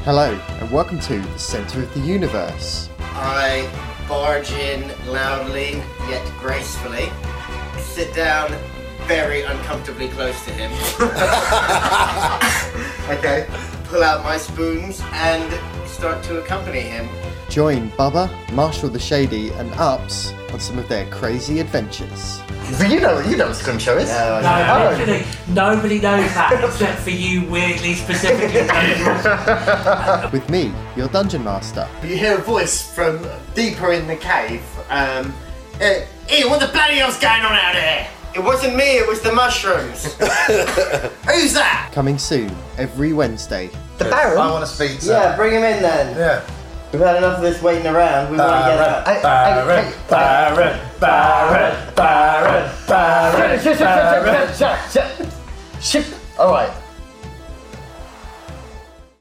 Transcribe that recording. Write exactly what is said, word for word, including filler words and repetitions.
Hello, and welcome to the Centre of the Universe. I barge in loudly, yet gracefully, sit down very uncomfortably close to him. Okay. Pull out my spoons and start to accompany him. Join Bubba, Marshall the Shady, and Ups on some of their crazy adventures. But you know, you know what Scrum Show is. No, No, I literally, nobody knows that except for you, weirdly, specifically. With me, your Dungeon Master. You hear a voice from deeper in the cave. Um, Hey, hey, what the bloody hell's going on out here? It wasn't me, it was the mushrooms. who's that? Coming soon, every Wednesday. The Baron. I want to speak to. Yeah, bring him in then. Yeah. We've had enough of this waiting around. We want to get out. I- I- Baron, I- Baron, Baron, Baron, Baron, Baron. Ship. All right.